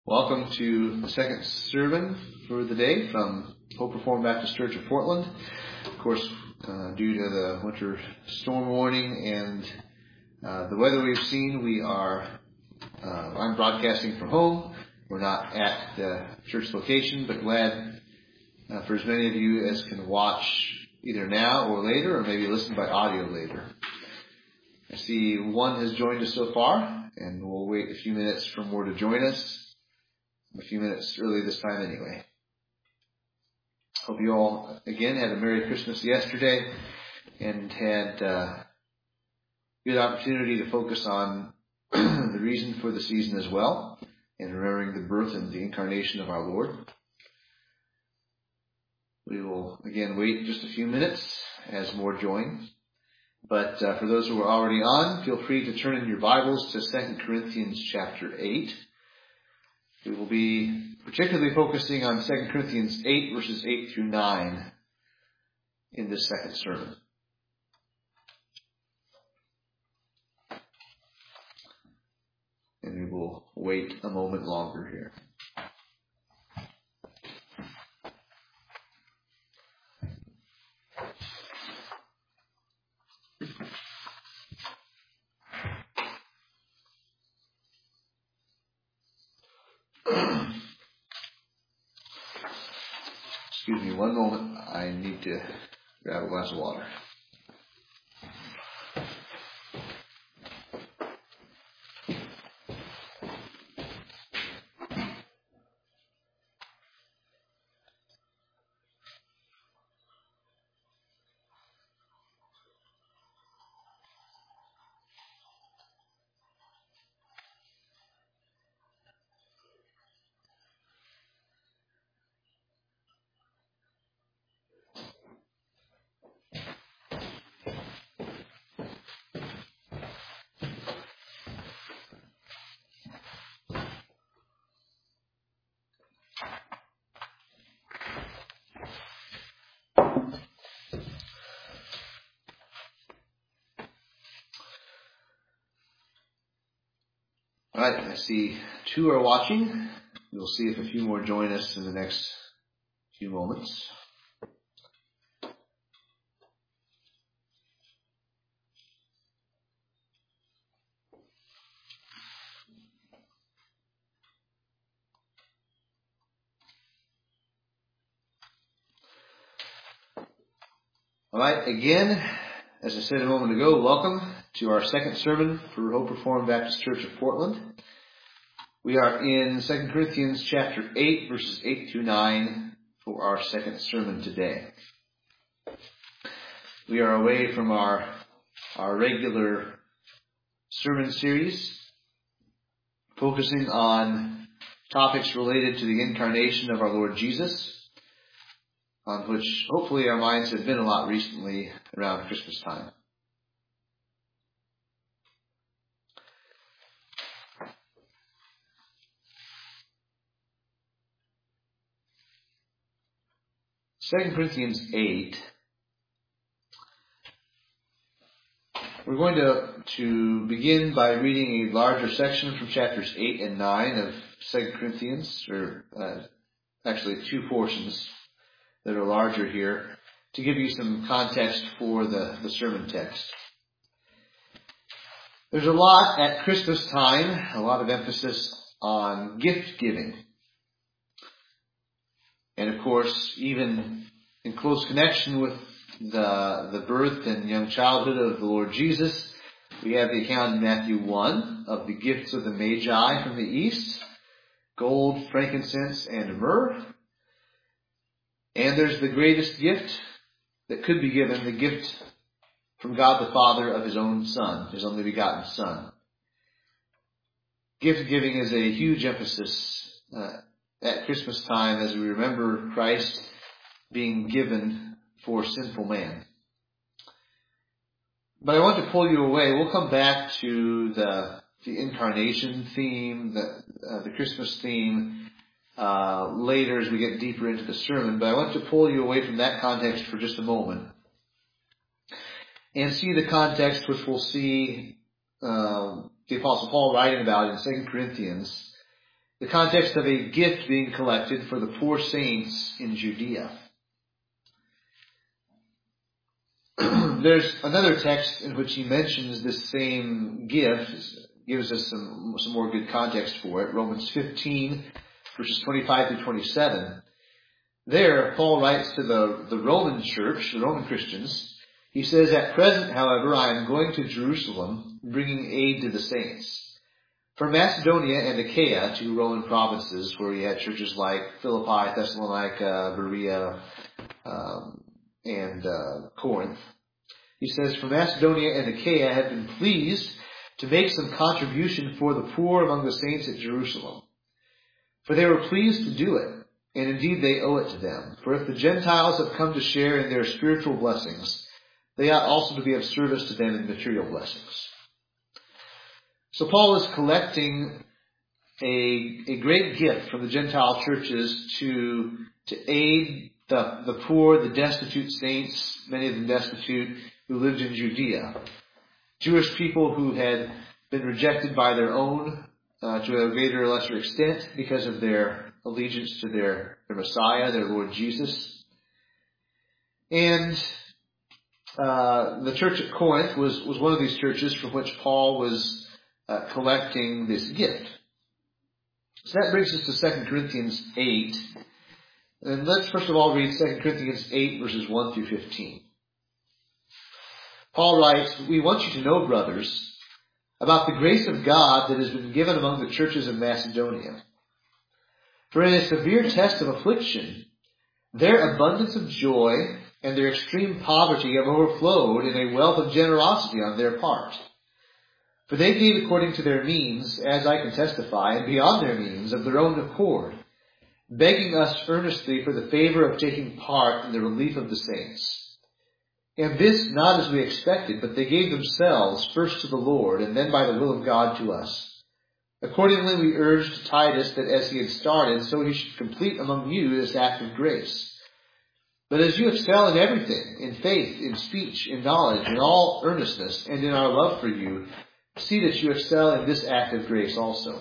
Welcome to the second sermon for the day from Hope Reformed Baptist Church of Portland. Of course, due to the winter storm warning and the weather we've seen, I'm broadcasting from home. We're not at the church location, but glad for as many of you as can watch either now or later, or maybe listen by audio later. I see one has joined us so far, and we'll wait a few minutes for more to join us. A few minutes early this time anyway. Hope you all, again, had a Merry Christmas yesterday and had good opportunity to focus on the reason for the season as well, and remembering the birth and the incarnation of our Lord. We will, again, wait just a few minutes as more join. But for those who are already on, feel free to turn in your Bibles to 2 Corinthians chapter 8. We will be particularly focusing on 2 Corinthians 8, verses 8 through 9 in this second sermon. And we will wait a moment longer here. Excuse me one moment. I need to grab a glass of water. All right, I see two are watching. We'll see if a few more join us in the next few moments. All right, again, as I said a moment ago, welcome to our second sermon for Hope Reformed Baptist Church of Portland. We are in 2 Corinthians chapter 8, verses 8 through 9 for our second sermon today. We are away from our regular sermon series, focusing on topics related to the incarnation of our Lord Jesus, on which hopefully our minds have been a lot recently around Christmas time. Second Corinthians 8. We're going to begin by reading a larger section from chapters 8 and 9 of 2 Corinthians, or actually two portions that are larger here, to give you some context for the sermon text. There's a lot at Christmas time, a lot of emphasis on gift giving. And of course, even in close connection with the birth and young childhood of the Lord Jesus, we have the account in Matthew 1 of the gifts of the Magi from the east: gold, frankincense, and myrrh. And there's the greatest gift that could be given, the gift from God the Father of His own Son, His only begotten Son. Gift giving is a huge emphasis at Christmas time as we remember Christ being given for sinful man. But I want to pull you away. We'll come back to the incarnation theme, the Christmas theme, later as we get deeper into the sermon. But I want to pull you away from that context for just a moment and see the context which we'll see the Apostle Paul writing about in 2 Corinthians the context of a gift being collected for the poor saints in Judea. There's another text in which he mentions this same gift, gives us some more good context for it. Romans 15, verses 25 through 27. There, Paul writes to the Roman church, the Roman Christians. He says, "At present, however, I am going to Jerusalem, bringing aid to the saints. From Macedonia and Achaia, two Roman provinces where he had churches like Philippi, Thessalonica, Berea, and Corinth. He says, from Macedonia and Achaia have been pleased to make some contribution for the poor among the saints at Jerusalem. For they were pleased to do it, and indeed they owe it to them. For if the Gentiles have come to share in their spiritual blessings, they ought also to be of service to them in material blessings." So Paul is collecting a great gift from the Gentile churches to aid the poor, the destitute saints, many of them destitute, who lived in Judea. Jewish people who had been rejected by their own to a greater or lesser extent because of their allegiance to their Messiah, their Lord Jesus. And the church at Corinth was one of these churches from which Paul was collecting this gift. So that brings us to 2 Corinthians 8. And let's first of all read 2 Corinthians 8, verses 1 through 15. Paul writes, "We want you to know, brothers, about the grace of God that has been given among the churches of Macedonia. For in a severe test of affliction, their abundance of joy and their extreme poverty have overflowed in a wealth of generosity on their part. For they gave according to their means, as I can testify, and beyond their means, of their own accord, begging us earnestly for the favor of taking part in the relief of the saints. And this not as we expected, but they gave themselves first to the Lord, and then by the will of God to us. Accordingly we urged Titus that as he had started, so he should complete among you this act of grace. But as you excel in everything, in faith, in speech, in knowledge, in all earnestness, and in our love for you, see that you excel in this act of grace also."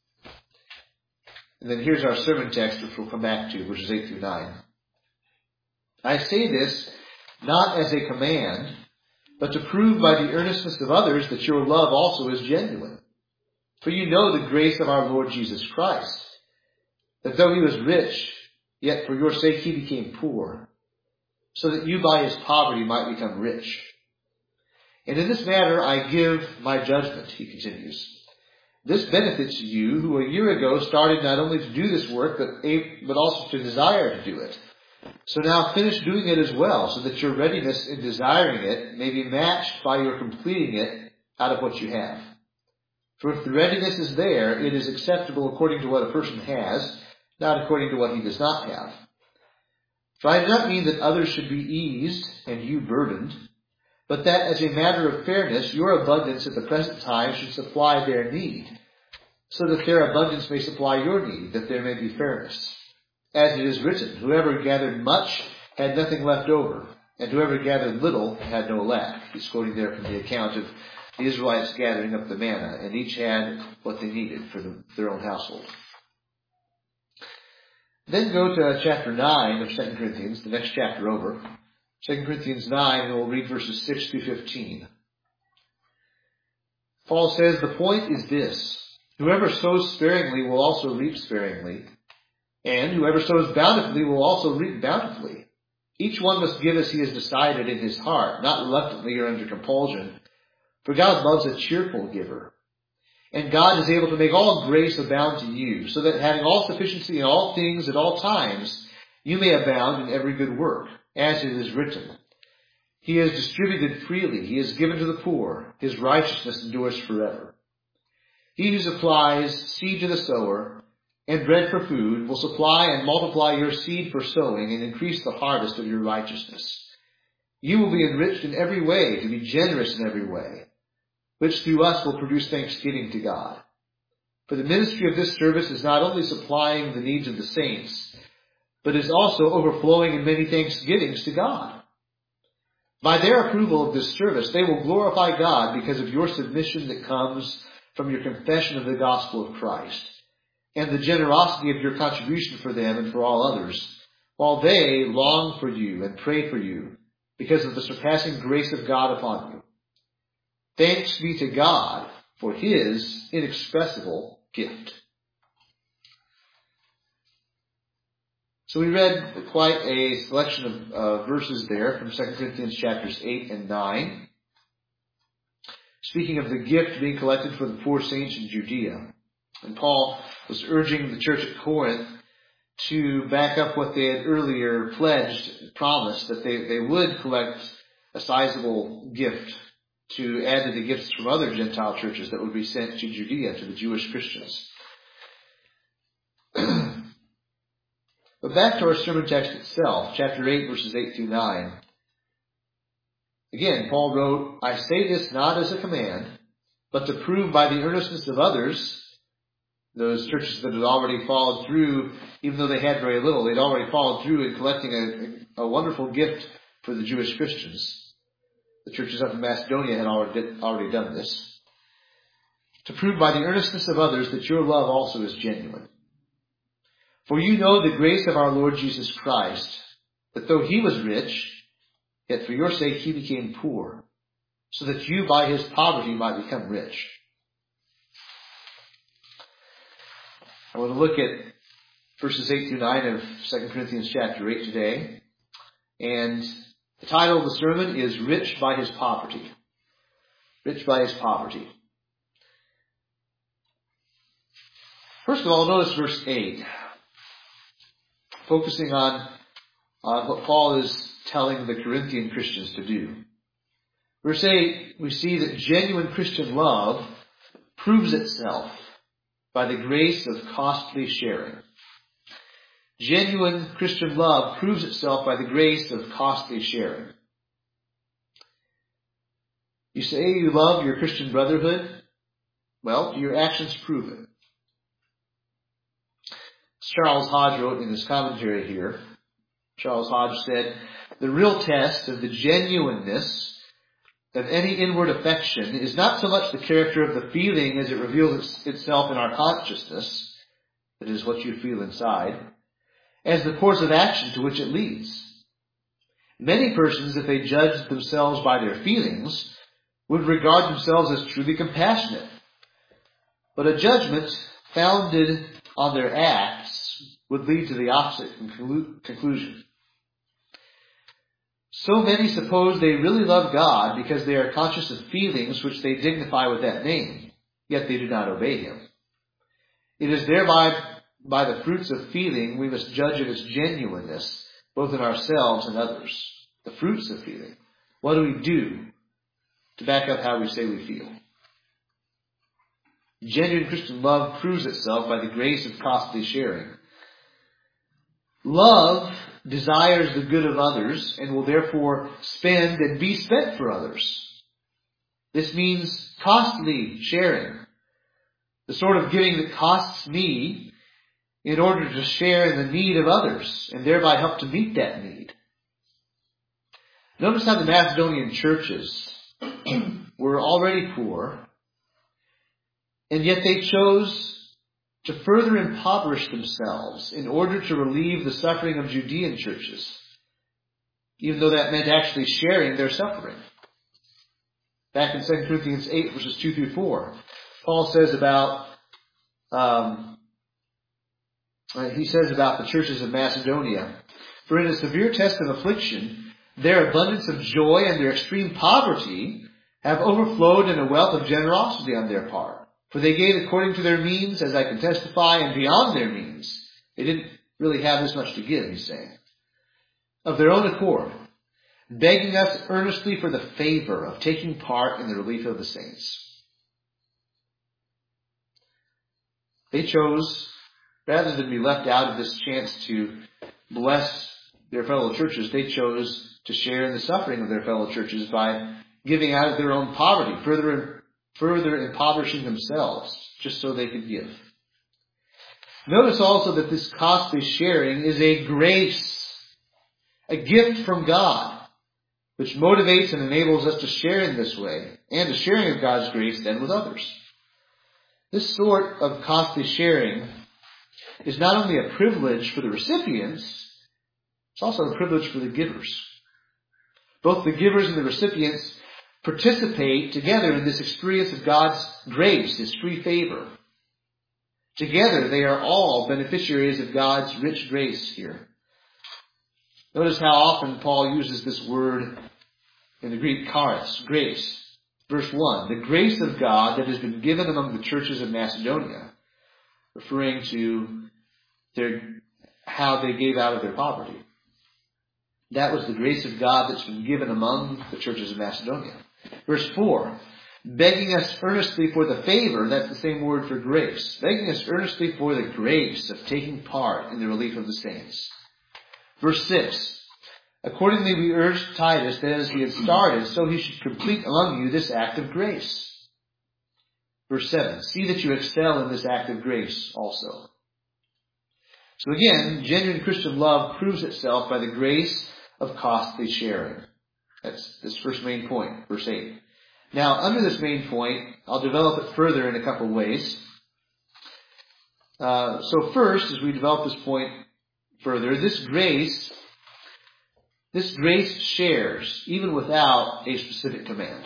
And then here's our sermon text, which we'll come back to, verses 8 through 9. "I say this not as a command, but to prove by the earnestness of others that your love also is genuine. For you know the grace of our Lord Jesus Christ, that though he was rich, yet for your sake he became poor, so that you by his poverty might become rich. And in this matter I give my judgment," he continues. "This benefits you who a year ago started not only to do this work, but also to desire to do it. So now finish doing it as well, so that your readiness in desiring it may be matched by your completing it out of what you have. For if the readiness is there, it is acceptable according to what a person has, not according to what he does not have. For I do not mean that others should be eased and you burdened, but that as a matter of fairness, your abundance at the present time should supply their need, so that their abundance may supply your need, that there may be fairness. As it is written, whoever gathered much had nothing left over, and whoever gathered little had no lack." He's quoting there from the account of the Israelites gathering up the manna, and each had what they needed for their own household. Then go to chapter 9 of 2 Corinthians, the next chapter over. 2 Corinthians 9, and we'll read verses 6 through 15. Paul says, "The point is this, whoever sows sparingly will also reap sparingly, and whoever sows bountifully will also reap bountifully. Each one must give as he has decided in his heart, not reluctantly or under compulsion, for God loves a cheerful giver. And God is able to make all grace abound to you, so that having all sufficiency in all things at all times, you may abound in every good work, as it is written, He has distributed freely, He has given to the poor, His righteousness endures forever. He who supplies seed to the sower and bread for food will supply and multiply your seed for sowing and increase the harvest of your righteousness. You will be enriched in every way, to be generous in every way, which through us will produce thanksgiving to God. For the ministry of this service is not only supplying the needs of the saints, but is also overflowing in many thanksgivings to God. By their approval of this service, they will glorify God because of your submission that comes from your confession of the gospel of Christ, and the generosity of your contribution for them and for all others, while they long for you and pray for you because of the surpassing grace of God upon you. Thanks be to God for His inexpressible gift. So we read quite a selection of verses there from 2 Corinthians chapters 8 and 9. Speaking of the gift being collected for the poor saints in Judea. And Paul was urging the church at Corinth to back up what they had earlier pledged, promised, that they would collect a sizable gift to add to the gifts from other Gentile churches that would be sent to Judea, to the Jewish Christians. But back to our sermon text itself, chapter 8, verses 8 through 9. Again, Paul wrote, I say this not as a command, but to prove by the earnestness of others, those churches that had already followed through, even though they had very little, they'd already followed through in collecting a wonderful gift for the Jewish Christians. The churches up in Macedonia had already done this. To prove by the earnestness of others that your love also is genuine. For you know the grace of our Lord Jesus Christ, that though He was rich, yet for your sake He became poor, so that you by His poverty might become rich. I want to look at verses 8 through 9 of 2 Corinthians chapter 8 today. And the title of the sermon is Rich by His Poverty. Rich by His Poverty. First of all, notice verse 8. Focusing on what Paul is telling the Corinthian Christians to do. Verse 8, we see that genuine Christian love proves itself by the grace of costly sharing. Genuine Christian love proves itself by the grace of costly sharing. You say you love your Christian brotherhood? Well, do your actions prove it? Charles Hodge wrote in his commentary here, Charles Hodge said, the real test of the genuineness of any inward affection is not so much the character of the feeling as it reveals itself in our consciousness, that is what you feel inside, as the course of action to which it leads. Many persons, if they judged themselves by their feelings, would regard themselves as truly compassionate. But a judgment founded on their acts would lead to the opposite conclusion. So many suppose they really love God because they are conscious of feelings which they dignify with that name, yet they do not obey Him. It is thereby, by the fruits of feeling, we must judge of its genuineness, both in ourselves and others. The fruits of feeling. What do we do to back up how we say we feel? Genuine Christian love proves itself by the grace of costly sharing. Love desires the good of others and will therefore spend and be spent for others. This means costly sharing. The sort of giving that costs me in order to share in the need of others and thereby help to meet that need. Notice how the Macedonian churches were already poor, and yet they chose to further impoverish themselves in order to relieve the suffering of Judean churches, even though that meant actually sharing their suffering. Back in 2 Corinthians 8, verses 2 through 4, Paul says about the churches of Macedonia, for in a severe test of affliction, their abundance of joy and their extreme poverty have overflowed in a wealth of generosity on their part. For they gave according to their means, as I can testify, and beyond their means. They didn't really have this much to give, he's saying. Of their own accord, begging us earnestly for the favor of taking part in the relief of the saints. They chose, rather than be left out of this chance to bless their fellow churches, they chose to share in the suffering of their fellow churches by giving out of their own poverty, further impoverishing themselves, just so they could give. Notice also that this costly sharing is a grace, a gift from God, which motivates and enables us to share in this way, and a sharing of God's grace then with others. This sort of costly sharing is not only a privilege for the recipients, it's also a privilege for the givers. Both the givers and the recipients participate together in this experience of God's grace, His free favor. Together, they are all beneficiaries of God's rich grace here. Notice how often Paul uses this word in the Greek, charis, grace. Verse 1, the grace of God that has been given among the churches of Macedonia, referring to how they gave out of their poverty. That was the grace of God that's been given among the churches of Macedonia. Verse 4, begging us earnestly for the favor, that's the same word for grace, begging us earnestly for the grace of taking part in the relief of the saints. Verse 6, accordingly we urged Titus that as he had started, so he should complete among you this act of grace. Verse 7, see that you excel in this act of grace also. So again, genuine Christian love proves itself by the grace of costly sharing. That's this first main point, verse 8. Now, under this main point, I'll develop it further in a couple of ways. So first, as we develop this point further, this grace shares even without a specific command.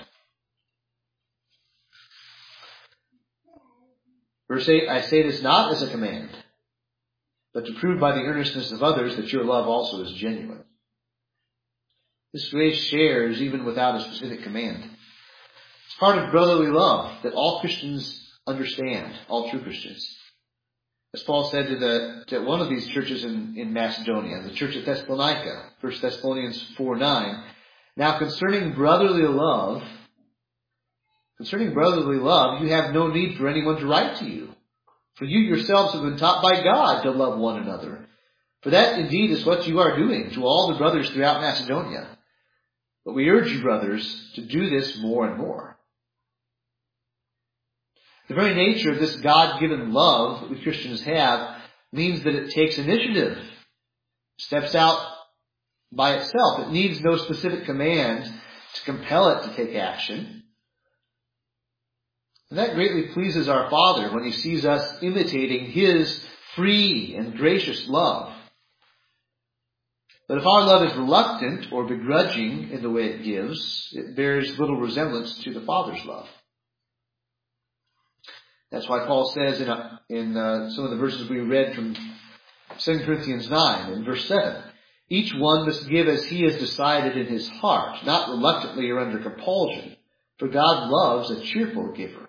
Verse 8, I say this not as a command, but to prove by the earnestness of others that your love also is genuine. This grace shares even without a specific command. It's part of brotherly love that all Christians understand, all true Christians. As Paul said to one of these churches in Macedonia, the church at Thessalonica, 1 Thessalonians 4:9, now concerning brotherly love, you have no need for anyone to write to you. For you yourselves have been taught by God to love one another. For that indeed is what you are doing to all the brothers throughout Macedonia. But we urge you, brothers, to do this more and more. The very nature of this God-given love that we Christians have means that it takes initiative, steps out by itself. It needs no specific command to compel it to take action. And that greatly pleases our Father when He sees us imitating His free and gracious love. But if our love is reluctant or begrudging in the way it gives, it bears little resemblance to the Father's love. That's why Paul says in some of the verses we read from 2 Corinthians 9, in verse 7, each one must give as he has decided in his heart, not reluctantly or under compulsion, for God loves a cheerful giver.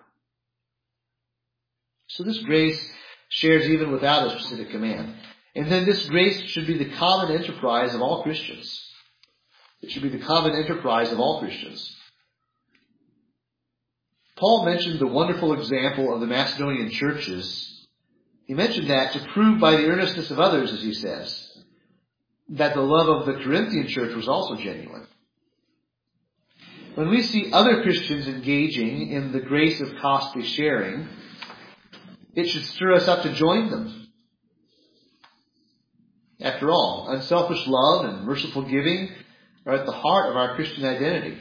So this grace shares even without a specific command. And then this grace should be the common enterprise of all Christians. It should be the common enterprise of all Christians. Paul mentioned the wonderful example of the Macedonian churches. He mentioned that to prove by the earnestness of others, as he says, that the love of the Corinthian church was also genuine. When we see other Christians engaging in the grace of costly sharing, it should stir us up to join them. After all, unselfish love and merciful giving are at the heart of our Christian identity.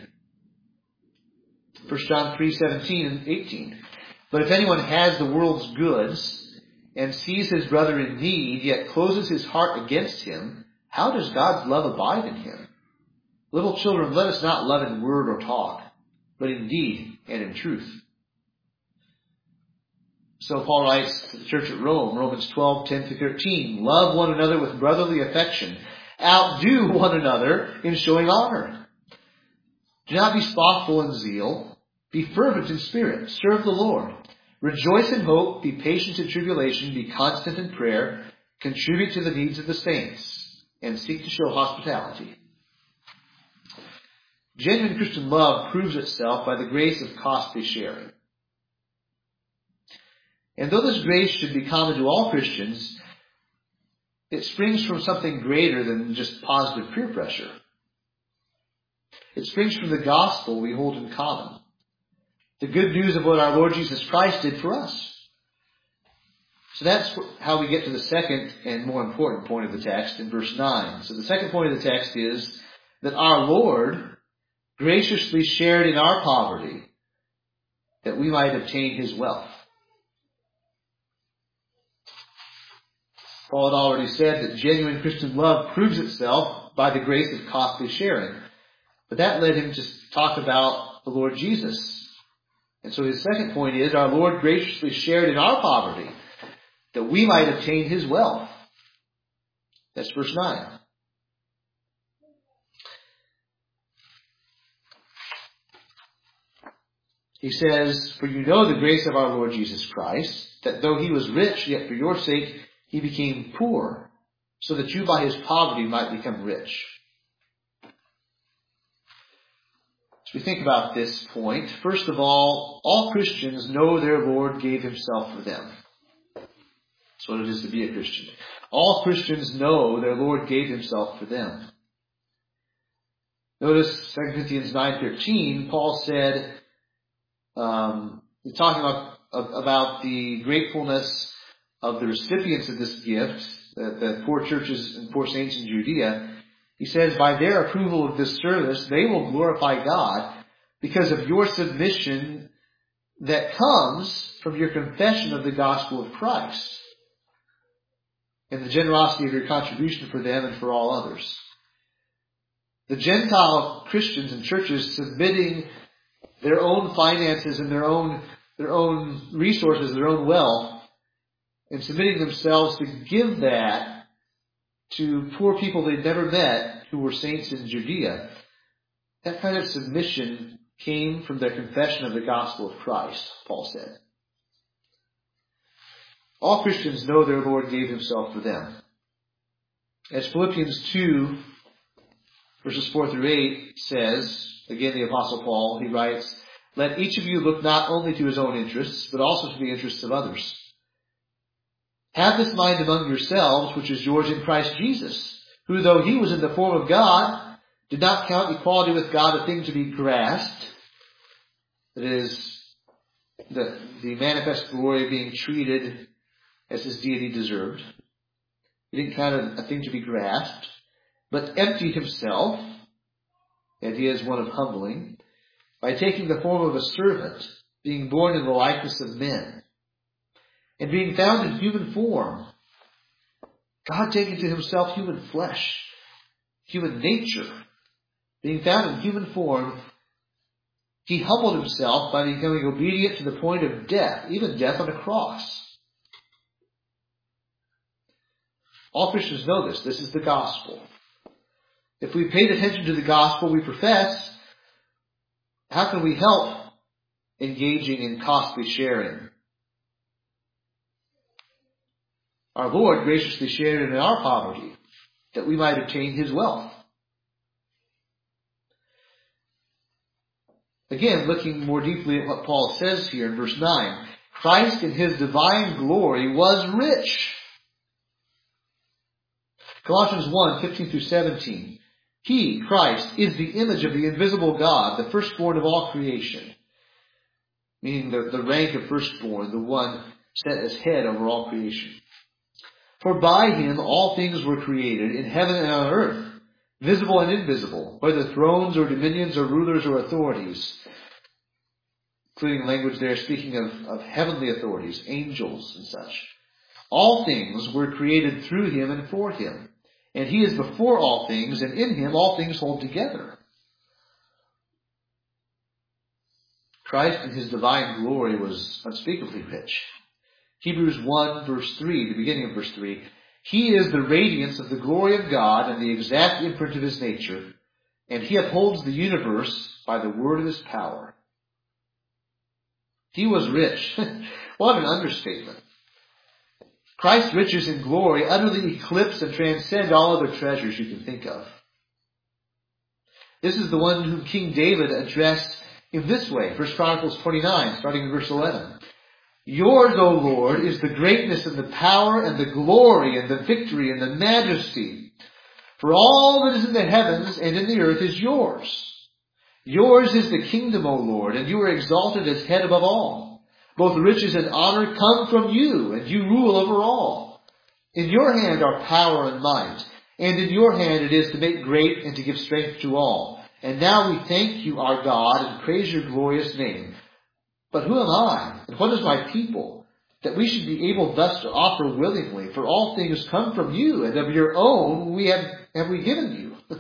1 John 3:17 and 18. But if anyone has the world's goods and sees his brother in need, yet closes his heart against him, how does God's love abide in him? Little children, let us not love in word or talk, but in deed and in truth. So Paul writes to the church at Rome, Romans 12:10-13, love one another with brotherly affection. Outdo one another in showing honor. Do not be slothful in zeal. Be fervent in spirit. Serve the Lord. Rejoice in hope. Be patient in tribulation. Be constant in prayer. Contribute to the needs of the saints. And seek to show hospitality. Genuine Christian love proves itself by the grace of costly sharing. And though this grace should be common to all Christians, it springs from something greater than just positive peer pressure. It springs from the gospel we hold in common. The good news of what our Lord Jesus Christ did for us. So that's how we get to the second and more important point of the text in verse 9. So the second point of the text is that our Lord graciously shared in our poverty that we might obtain His wealth. Paul had already said that genuine Christian love proves itself by the grace of costly sharing. But that led him to talk about the Lord Jesus. And so his second point is, our Lord graciously shared in our poverty, that we might obtain His wealth. That's verse 9. He says, "For you know the grace of our Lord Jesus Christ, that though He was rich, yet for your sake He became poor, so that you by His poverty might become rich." As we think about this point, first of all Christians know their Lord gave Himself for them. That's what it is to be a Christian. All Christians know their Lord gave Himself for them. Notice 2 Corinthians 9:13, Paul said, talking about the gratefulness of the recipients of this gift, the poor churches and poor saints in Judea. He says, by their approval of this service, they will glorify God because of your submission that comes from your confession of the gospel of Christ and the generosity of your contribution for them and for all others. The Gentile Christians and churches submitting their own finances and their own resources, their own wealth, and submitting themselves to give that to poor people they'd never met who were saints in Judea. That kind of submission came from their confession of the gospel of Christ, Paul said. All Christians know their Lord gave Himself for them. As Philippians 2, verses 4 through 8 says, again the Apostle Paul, he writes, "Let each of you look not only to his own interests, but also to the interests of others. Have this mind among yourselves, which is yours in Christ Jesus, who though He was in the form of God, did not count equality with God a thing to be grasped," that is, the manifest glory being treated as His deity deserved. He didn't count it a thing to be grasped, but emptied Himself, the idea is one of humbling, by taking the form of a servant, being born in the likeness of men. And being found in human form, God taking to Himself human flesh, human nature, being found in human form, He humbled Himself by becoming obedient to the point of death, even death on a cross. All Christians know this. This is the gospel. If we paid attention to the gospel we profess, how can we help engaging in costly sharing? Our Lord graciously shared in our poverty, that we might obtain His wealth. Again, looking more deeply at what Paul says here in verse 9, Christ in His divine glory was rich. Colossians 1:15 through 17. He, Christ, is the image of the invisible God, the firstborn of all creation. Meaning the rank of firstborn, the one set as head over all creation. For by Him all things were created, in heaven and on earth, visible and invisible, whether thrones or dominions or rulers or authorities. Including language there speaking of heavenly authorities, angels and such. All things were created through Him and for Him. And He is before all things, and in Him all things hold together. Christ in His divine glory was unspeakably rich. Hebrews 1 verse 3, the beginning of verse 3. He is the radiance of the glory of God and the exact imprint of His nature, and He upholds the universe by the word of His power. He was rich. What an understatement. Christ's riches and glory utterly eclipse and transcend all other treasures you can think of. This is the one whom King David addressed in this way, 1 Chronicles 29, starting in verse 11. Yours, O Lord, is the greatness and the power and the glory and the victory and the majesty. For all that is in the heavens and in the earth is yours. Yours is the kingdom, O Lord, and you are exalted as head above all. Both riches and honor come from you, and you rule over all. In your hand are power and might, and in your hand it is to make great and to give strength to all. And now we thank you, our God, and praise your glorious name. But who am I, and what is my people, that we should be able thus to offer willingly, for all things come from you, and of your own have we given you.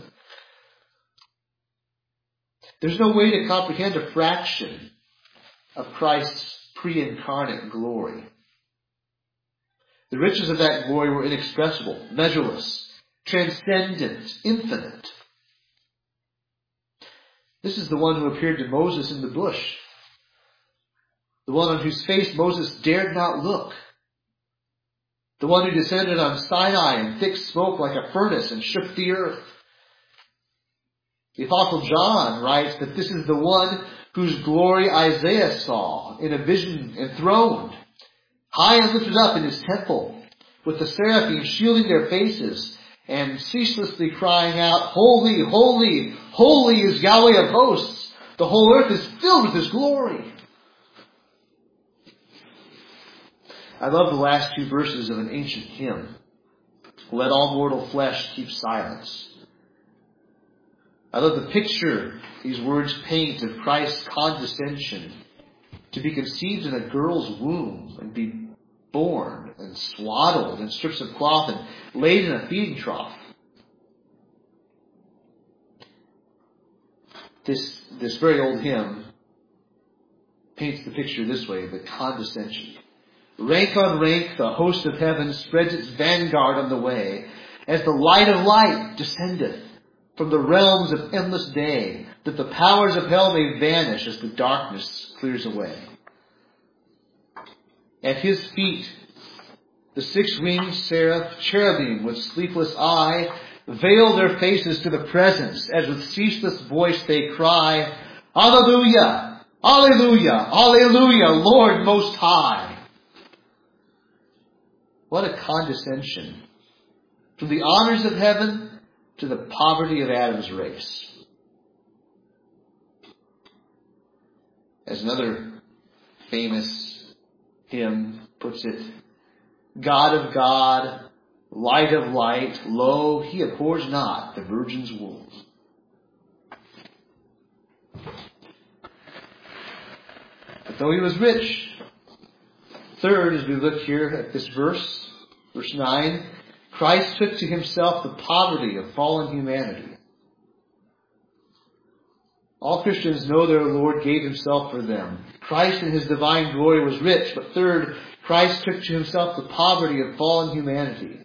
There's no way to comprehend a fraction of Christ's pre-incarnate glory. The riches of that glory were inexpressible, measureless, transcendent, infinite. This is the one who appeared to Moses in the bush, the one on whose face Moses dared not look, the one who descended on Sinai in thick smoke like a furnace and shook the earth. The Apostle John writes that this is the one whose glory Isaiah saw in a vision enthroned, high and lifted up in his temple, with the seraphim shielding their faces and ceaselessly crying out, "Holy, holy, holy is Yahweh of hosts. The whole earth is filled with his glory." I love the last two verses of an ancient hymn. Let all mortal flesh keep silence. I love the picture these words paint of Christ's condescension to be conceived in a girl's womb and be born and swaddled in strips of cloth and laid in a feeding trough. This very old hymn paints the picture this way, the condescension. Rank on rank, the host of heaven spreads its vanguard on the way, as the light of light descendeth from the realms of endless day, that the powers of hell may vanish as the darkness clears away. At his feet, the six-winged seraph cherubim with sleepless eye veil their faces to the presence, as with ceaseless voice they cry, Alleluia! Alleluia! Alleluia! Lord Most High! What a condescension from the honors of heaven to the poverty of Adam's race. As another famous hymn puts it, God of God, light of light, lo, he abhors not the virgin's womb. But though he was rich, third, as we look here at this verse 9, Christ took to himself the poverty of fallen humanity. All Christians know their Lord gave himself for them. Christ in his divine glory was rich, but third, Christ took to himself the poverty of fallen humanity.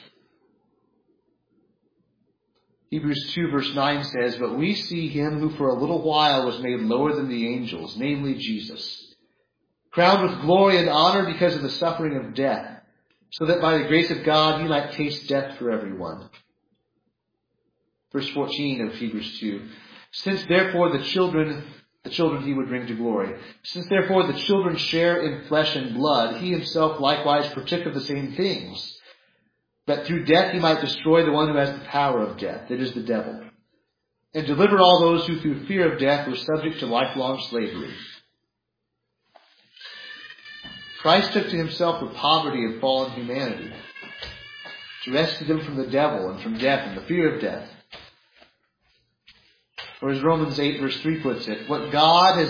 Hebrews 2 verse 9 says, But we see him who for a little while was made lower than the angels, namely Jesus, crowned with glory and honor because of the suffering of death, so that by the grace of God he might taste death for everyone. Verse 14 of Hebrews 2. Since therefore the children he would bring to glory. Since therefore the children share in flesh and blood, he himself likewise partook of the same things, that through death he might destroy the one who has the power of death, that is the devil, and deliver all those who through fear of death were subject to lifelong slavery. Christ took to himself the poverty of fallen humanity, to rescue them from the devil and from death and the fear of death. Or as Romans 8 verse 3 puts it, let me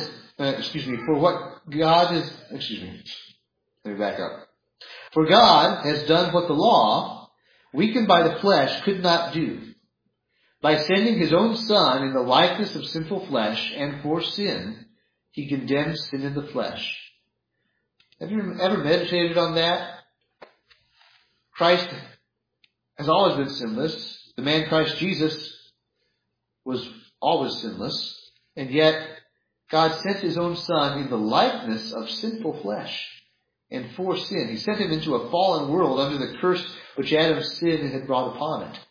back up. For God has done what the law, weakened by the flesh, could not do, by sending his own Son in the likeness of sinful flesh, and for sin, he condemned sin in the flesh. Have you ever meditated on that? Christ has always been sinless. The man Christ Jesus was always sinless. And yet, God sent his own Son in the likeness of sinful flesh and for sin. He sent him into a fallen world under the curse which Adam's sin had brought upon it.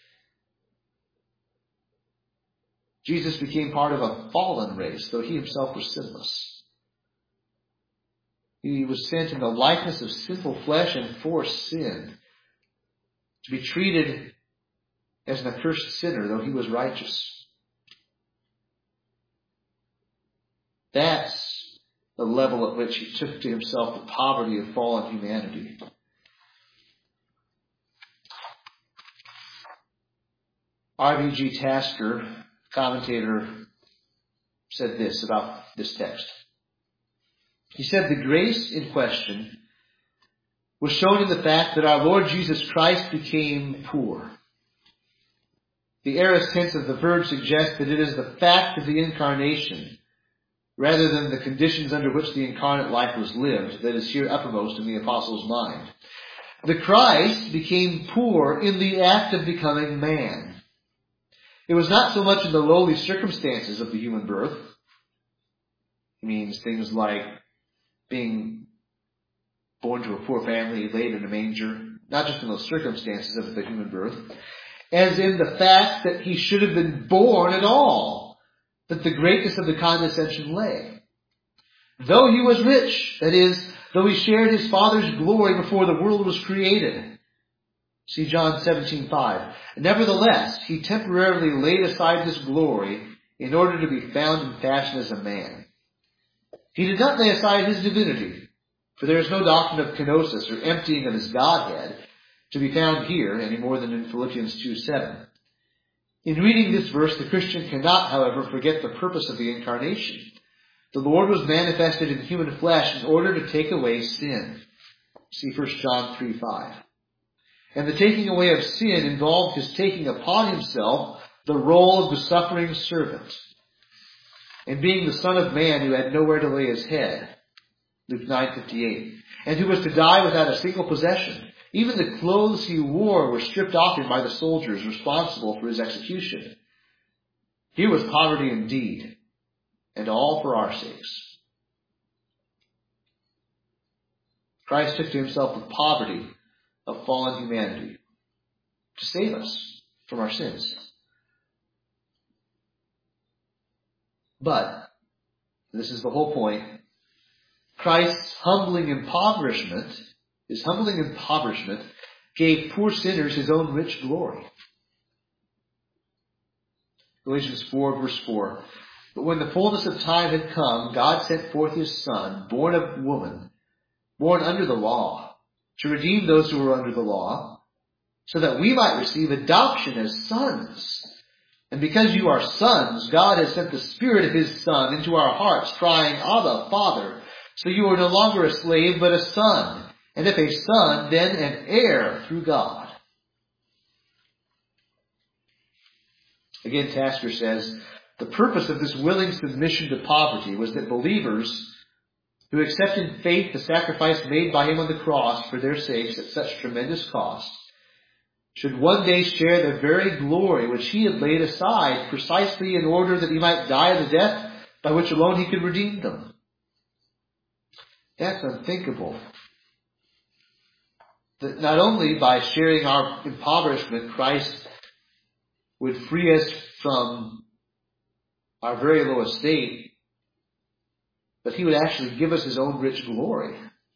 Jesus became part of a fallen race, though he himself was sinless. He was sent in the likeness of sinful flesh and for sin, to be treated as an accursed sinner, though he was righteous. That's the level at which he took to himself the poverty of fallen humanity. R.V.G. Tasker, commentator, said this about this text. He said, the grace in question was shown in the fact that our Lord Jesus Christ became poor. The aorist tense of the verb suggests that it is the fact of the incarnation, rather than the conditions under which the incarnate life was lived, that is here uppermost in the apostle's mind. The Christ became poor in the act of becoming man. It was not so much in the lowly circumstances of the human birth. It means things like being born to a poor family, laid in a manger, not just in those circumstances of the human birth, as in the fact that he should have been born at all, that the greatness of the condescension lay. Though he was rich, that is, though he shared his Father's glory before the world was created. See John 17:5. Nevertheless, he temporarily laid aside this glory in order to be found in fashion as a man. He did not lay aside his divinity, for there is no doctrine of kenosis or emptying of his Godhead to be found here any more than in Philippians 2:7. In reading this verse, the Christian cannot, however, forget the purpose of the incarnation. The Lord was manifested in human flesh in order to take away sin. See 1 John 3:5. And the taking away of sin involved his taking upon himself the role of the suffering servant, and being the Son of Man who had nowhere to lay his head. Luke 9:58. And who was to die without a single possession. Even the clothes he wore were stripped off him by the soldiers responsible for his execution. Here was poverty indeed, and all for our sakes. Christ took to himself the poverty of fallen humanity to save us from our sins. But, this is the whole point, Christ's humbling impoverishment gave poor sinners his own rich glory. Galatians 4 verse 4. But when the fullness of time had come, God sent forth his Son, born of woman, born under the law, to redeem those who were under the law, so that we might receive adoption as sons. And because you are sons, God has sent the Spirit of his Son into our hearts, crying, Abba, Father. So you are no longer a slave, but a son. And if a son, then an heir through God. Again, Tasker says, the purpose of this willing submission to poverty was that believers who accept in faith the sacrifice made by him on the cross for their sakes at such tremendous cost should one day share the very glory which he had laid aside precisely in order that he might die the death by which alone he could redeem them. That's unthinkable. That not only by sharing our impoverishment, Christ would free us from our very low estate, but he would actually give us his own rich glory.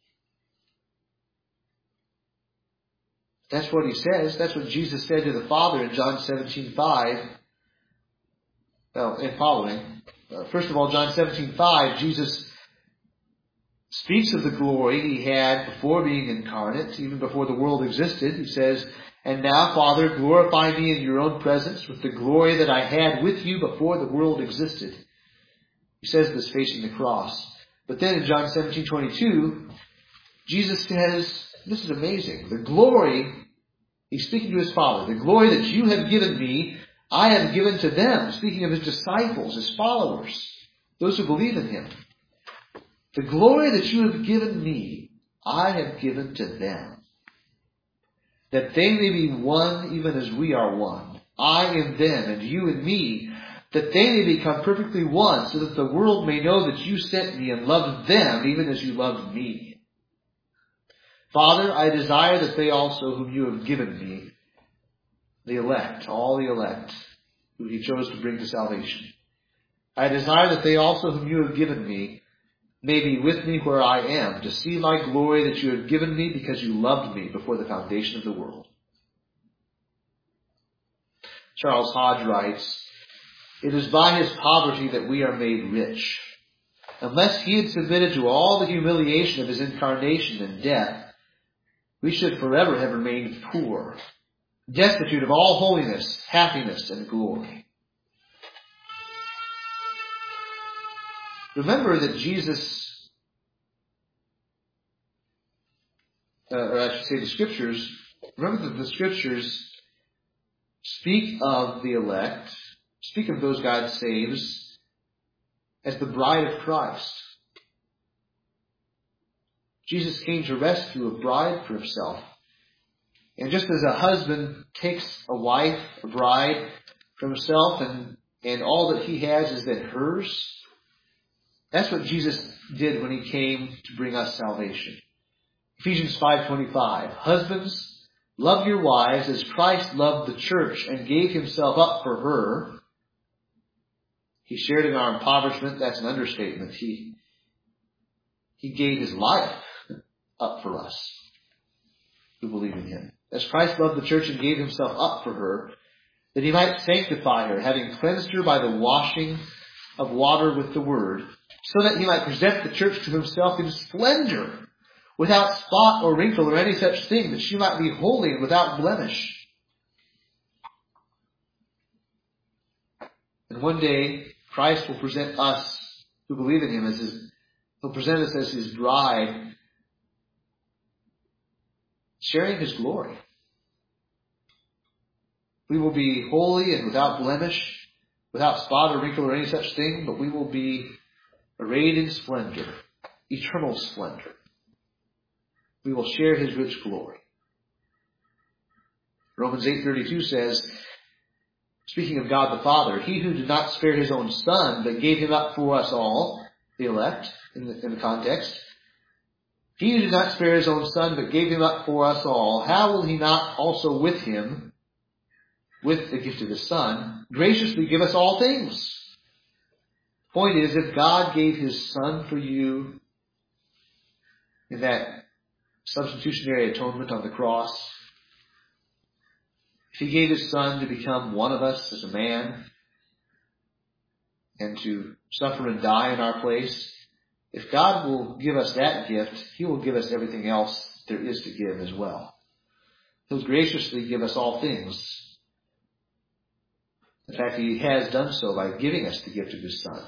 That's what he says. That's what Jesus said to the Father in John 17:5. Well, and following. First of all, John 17:5, Jesus speaks of the glory he had before being incarnate, even before the world existed. He says, and now, Father, glorify me in your own presence with the glory that I had with you before the world existed. He says this facing the cross. But then in John 17:22, Jesus says, this is amazing, the glory, he's speaking to his Father, the glory that you have given me, I have given to them. Speaking of his disciples, his followers, those who believe in him. The glory that you have given me, I have given to them, that they may be one even as we are one, I in them and you in me, that they may become perfectly one, so that the world may know that you sent me and loved them even as you loved me. Father, I desire that they also whom you have given me, the elect, all the elect, who he chose to bring to salvation, I desire that they also whom you have given me may be with me where I am, to see my glory that you have given me because you loved me before the foundation of the world. Charles Hodge writes, it is by his poverty that we are made rich. Unless he had submitted to all the humiliation of his incarnation and death, we should forever have remained poor, destitute of all holiness, happiness, and glory. Remember that Jesus or I should say the Scriptures, remember that the Scriptures speak of the elect, speak of those God saves, as the bride of Christ. Jesus came to rescue a bride for himself. And just as a husband takes a wife, a bride, for himself, and all that he has is then hers, that's what Jesus did when he came to bring us salvation. Ephesians 5:25, husbands, love your wives as Christ loved the church and gave himself up for her. He shared in our impoverishment. That's an understatement. He gave his life up for us who believe in him. As Christ loved the church and gave himself up for her, that he might sanctify her, having cleansed her by the washing of water with the word, so that he might present the church to himself in splendor, without spot or wrinkle or any such thing, that she might be holy and without blemish. And one day, Christ will present us who believe in him he'll present us as his bride, sharing his glory. We will be holy and without blemish, without spot or wrinkle or any such thing, but we will be arrayed in splendor, eternal splendor. We will share his rich glory. Romans 8:32 says, speaking of God the Father, he who did not spare his own son, but gave him up for us all, the elect, in the context, he who did not spare his own son, but gave him up for us all, how will he not also with him, with the gift of his Son, graciously give us all things? Point is, if God gave his Son for you in that substitutionary atonement on the cross, if he gave his Son to become one of us as a man and to suffer and die in our place, if God will give us that gift, he will give us everything else there is to give as well. He'll graciously give us all things. In fact, he has done so by giving us the gift of his Son.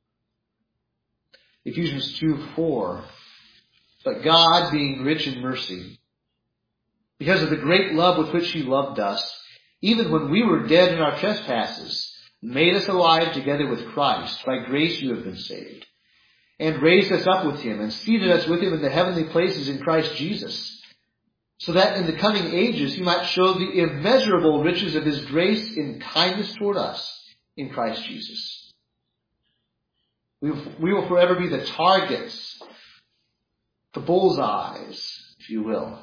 Ephesians 2:4, but God, being rich in mercy, because of the great love with which he loved us, even when we were dead in our trespasses, made us alive together with Christ. By grace you have been saved. And raised us up with him, and seated us with him in the heavenly places in Christ Jesus, so that in the coming ages he might show the immeasurable riches of his grace in kindness toward us in Christ Jesus. We will forever be the targets, the bullseyes, if you will,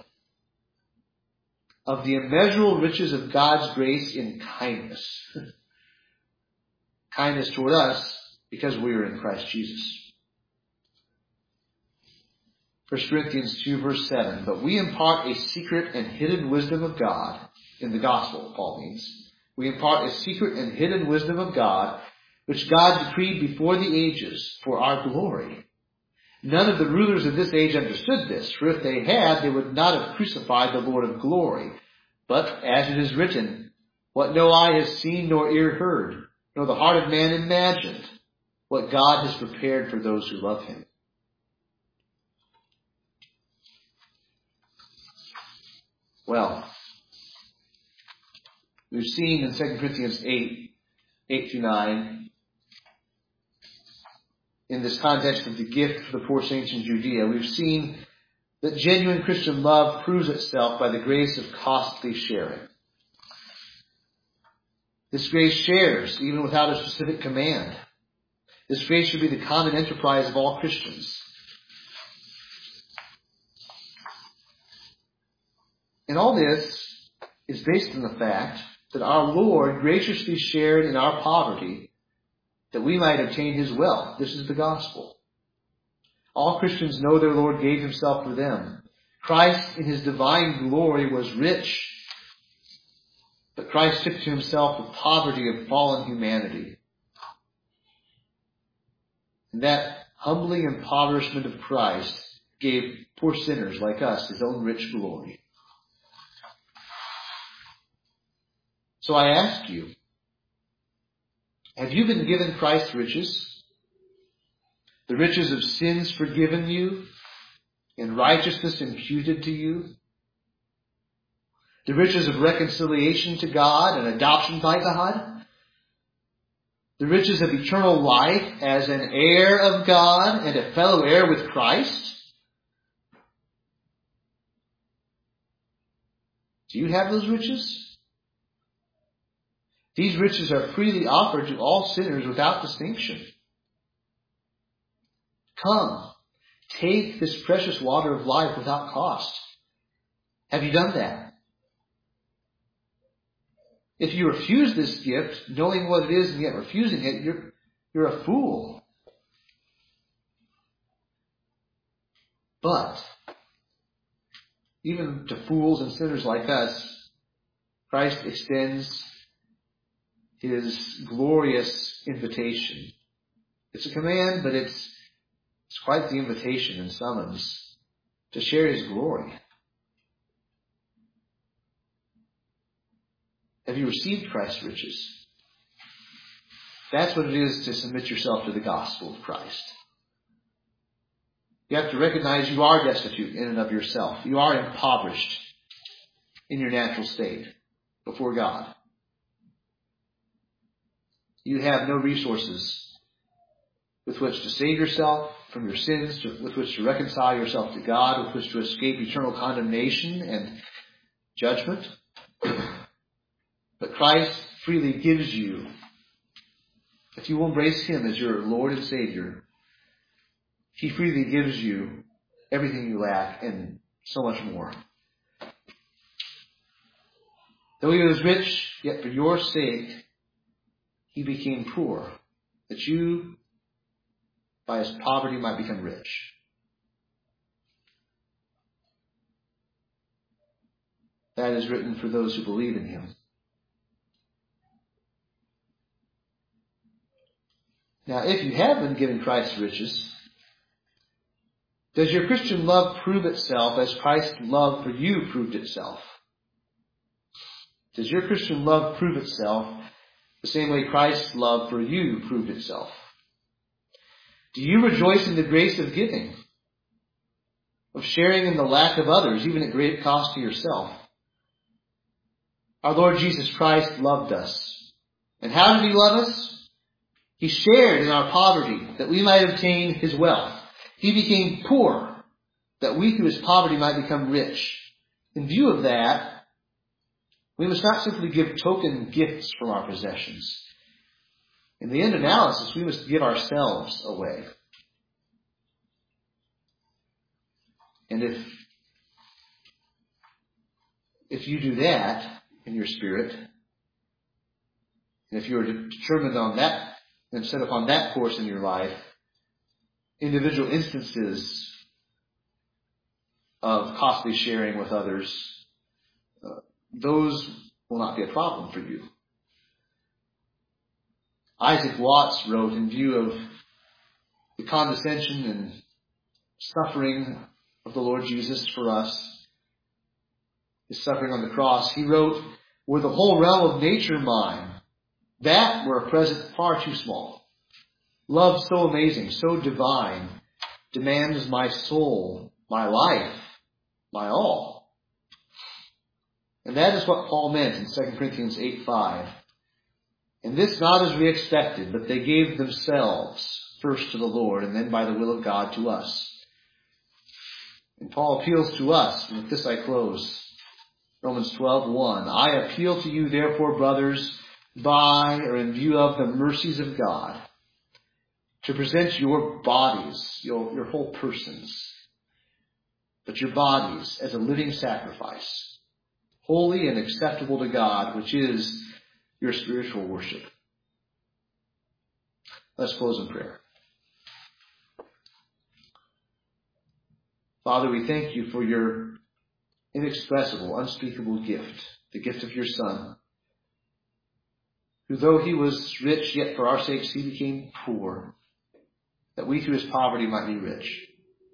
of the immeasurable riches of God's grace in kindness. Kindness toward us because we are in Christ Jesus. 1 Corinthians 2 verse 7, but we impart a secret and hidden wisdom of God in the gospel, Paul means. We impart a secret and hidden wisdom of God, which God decreed before the ages for our glory. None of the rulers of this age understood this, for if they had, they would not have crucified the Lord of glory. But as it is written, what no eye has seen nor ear heard, nor the heart of man imagined, what God has prepared for those who love him. Well, we've seen in 2 Corinthians 8:8-9, in this context of the gift for the poor saints in Judea, we've seen that genuine Christian love proves itself by the grace of costly sharing. This grace shares, even without a specific command. This grace should be the common enterprise of all Christians. And all this is based on the fact that our Lord graciously shared in our poverty that we might obtain his wealth. This is the gospel. All Christians know their Lord gave himself for them. Christ in his divine glory was rich, but Christ took to himself the poverty of fallen humanity. And that humbling impoverishment of Christ gave poor sinners like us his own rich glory. So I ask you, have you been given Christ's riches? The riches of sins forgiven you, and righteousness imputed to you, the riches of reconciliation to God and adoption by God, the riches of eternal life as an heir of God and a fellow heir with Christ. Do you have those riches? These riches are freely offered to all sinners without distinction. Come, take this precious water of life without cost. Have you done that? If you refuse this gift, knowing what it is and yet refusing it, you're a fool. But even to fools and sinners like us, Christ extends His glorious invitation. It's a command, but it's quite the invitation and summons to share His glory. Have you received Christ's riches? That's what it is to submit yourself to the gospel of Christ. You have to recognize you are destitute in and of yourself. You are impoverished in your natural state before God. You have no resources with which to save yourself from your sins, with which to reconcile yourself to God, with which to escape eternal condemnation and judgment. But Christ freely gives you, if you will embrace Him as your Lord and Savior, He freely gives you everything you lack and so much more. Though He was rich, yet for your sake He became poor, that you, by His poverty, might become rich. That is written for those who believe in Him. Now, if you have been given Christ's riches, does your Christian love prove itself as Christ's love for you proved itself? Does your Christian love prove itself the same way Christ's love for you proved itself? Do you rejoice in the grace of giving, of sharing in the lack of others, even at great cost to yourself? Our Lord Jesus Christ loved us. And how did He love us? He shared in our poverty that we might obtain His wealth. He became poor that we through His poverty might become rich. In view of that, we must not simply give token gifts from our possessions. In the end analysis, we must give ourselves away. And if you do that in your spirit, and if you are determined on that and set upon that course in your life, individual instances of costly sharing with others, those will not be a problem for you. Isaac Watts wrote, in view of the condescension and suffering of the Lord Jesus for us, His suffering on the cross, he wrote, "Were the whole realm of nature mine, that were a present far too small. Love so amazing, so divine, demands my soul, my life, my all." And that is what Paul meant in 2 Corinthians 8:5. "And this not as we expected, but they gave themselves first to the Lord, and then by the will of God to us." And Paul appeals to us, and with this I close. Romans 12:1. "I appeal to you, therefore, brothers, by or in view of the mercies of God, to present your bodies, your whole persons, but your bodies as a living sacrifice, holy and acceptable to God, which is your spiritual worship." Let's close in prayer. Father, we thank you for your inexpressible, unspeakable gift, the gift of your Son, who though He was rich, yet for our sakes He became poor, that we through His poverty might be rich.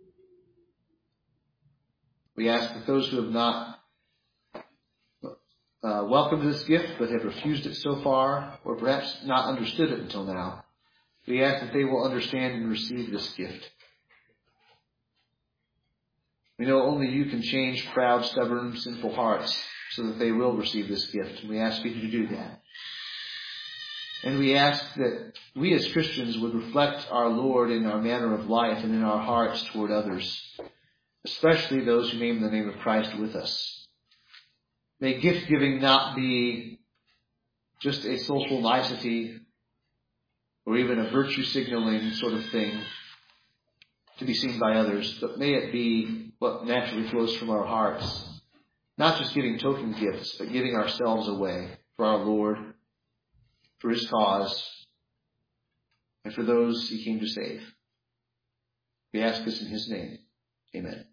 We ask that those who have not welcomed this gift, but have refused it so far, or perhaps not understood it until now, we ask that they will understand and receive this gift. We know only you can change proud, stubborn, sinful hearts so that they will receive this gift. And we ask you to do that. And we ask that we as Christians would reflect our Lord in our manner of life and in our hearts toward others, especially those who name the name of Christ with us. May gift giving not be just a social nicety or even a virtue signaling sort of thing to be seen by others, but may it be what naturally flows from our hearts. Not just giving token gifts, but giving ourselves away for our Lord, for His cause, and for those He came to save. We ask this in His name. Amen.